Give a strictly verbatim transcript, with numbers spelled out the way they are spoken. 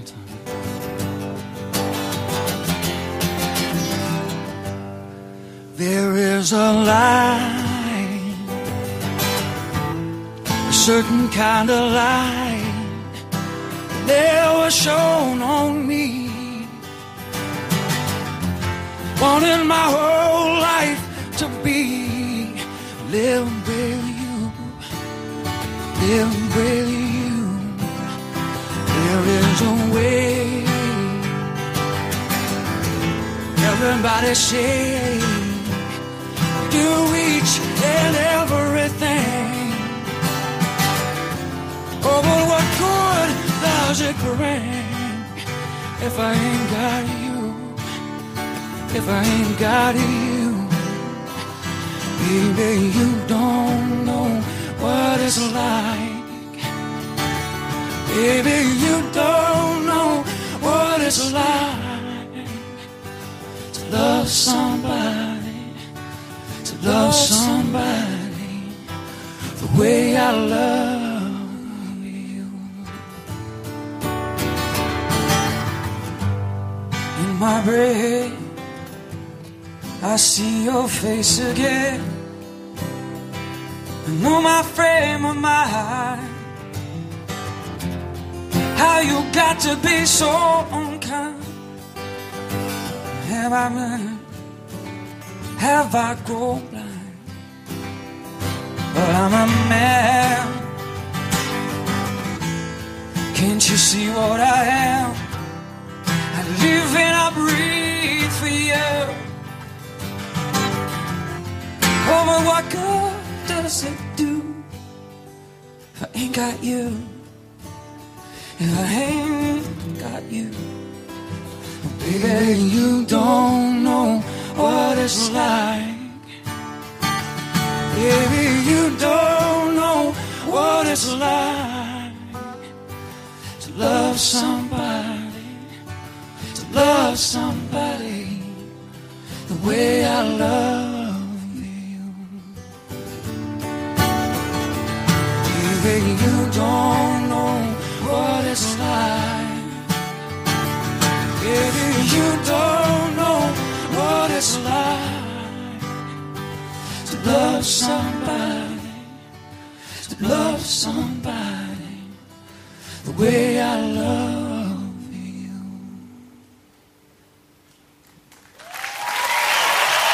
more time. There is a light, a certain kind of light that was shown on me. Wanted my whole life to be living with you, living with you. There is a way. Everybody say to each and everything. Oh, but what good does it bring if I ain't got you? If I ain't got you, baby, you don't know what it's like. Baby, you don't know what it's like to love somebody, to love somebody the way I love you. In my brain I see your face again. I know my frame of mind. How you got to be so unkind. Have I been, have I grown blind? But I'm a man. Can't you see what I am? I live and I breathe for you. Oh, but what good does it do if I ain't got you? If I ain't got you, baby, you don't know what it's like. Baby, you don't know what it's like to love somebody, to love somebody the way I love. Baby, you don't know what it's like. Baby, you don't know what it's like to love somebody, to love somebody the way I love.